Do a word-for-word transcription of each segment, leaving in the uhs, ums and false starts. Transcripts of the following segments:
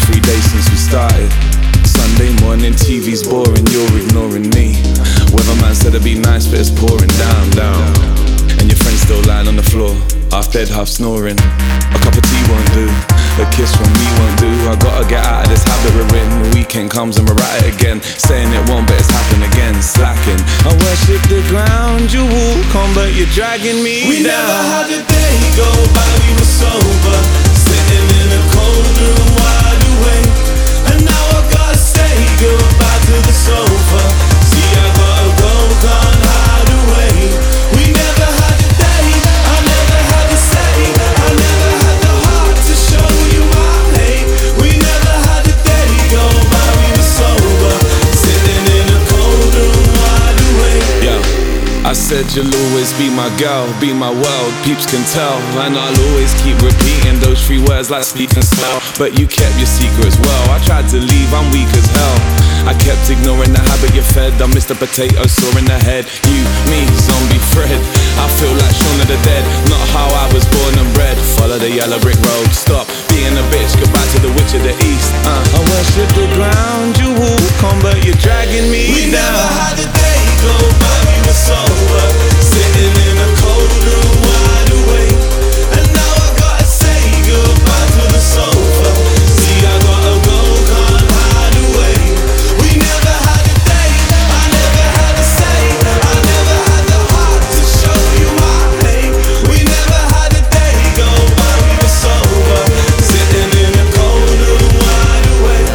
three days since we started. Sunday morning, T V's boring, you're ignoring me. Weatherman said it'd be nice, but it's pouring down, down. And your friend's still lying on the floor, half dead, half snoring. A cup of tea won't do, a kiss from me won't do. I gotta get out of this habit we're in. The weekend comes and we're at it again. Saying it won't, but it's happened again. Slacking. I worship the ground you walk on, but you're dragging me We down. never had a day go by, we were sober, sitting in a cold room wide awake. And now I gotta say goodbye to the sofa. See, I gotta go, can't hide away. We never had a day, I never had to say, I never had the heart to show you my hate. We never had a day go by, we were sober, sitting in a cold room wide awake. Yeah, I said you'll always be my girl, be my world, peeps can tell. And I'll always keep repeating those three words like speak and smell. But you kept your secret as well. I tried to leave, I'm weak as hell. I kept ignoring the habit you fed. I missed the potato saw in the head. You, me, zombie Fred. I feel like Shaun of the Dead, not how I was born and bred. Follow the yellow brick road, stop being a bitch, goodbye to the witch of the east. uh, I worship the ground you walk on, but you're dragging me We down. never had a day go by, we were sober, sitting in a cold room wide awake. And now I gotta say goodbye to the sofa. See, I gotta go, can't hide away. We never had a day, I never had to say, I never had the heart to show you my hate. We never had a day go by, we were sober, sitting in a cold room wide awake.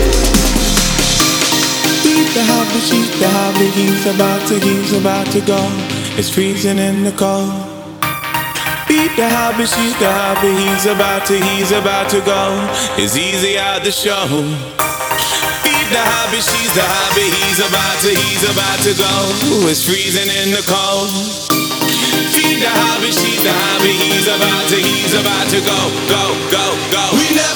Beat the habit, she's the habit, he's about to, he's about to go. It's freezing in the cold. Beat the habit, she's the habit, he's about to, he's about to go. It's easy out the show. Beat the habit, she's the habit, he's about to, he's about to go. It's freezing in the cold. Feed the habit, she's the habit, he's about to, he's about to go, go, go, go. We never